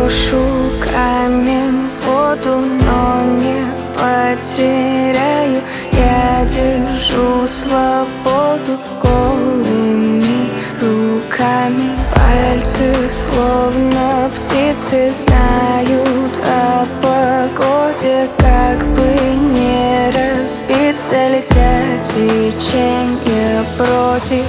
брошу камень в воду, но не потеряю. Я держу свободу голыми руками. Пальцы словно птицы знают о погоде. Как бы не разбиться, летят теченья против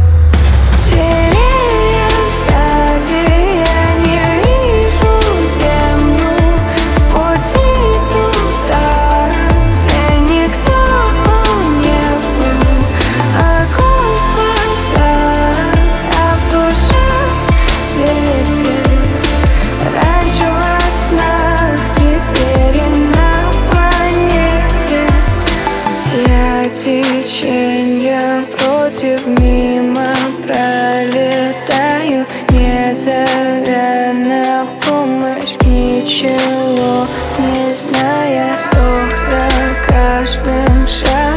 деревья сзади. Я не вижу землю пути туда, где никто не был. Огонь в глазах, а в душе ветер. Раньше во снах, теперь и на планете. Я теченья против, мимо пролетаю, не зовя на помощь, ничего не зная. Вздох за каждым шагом.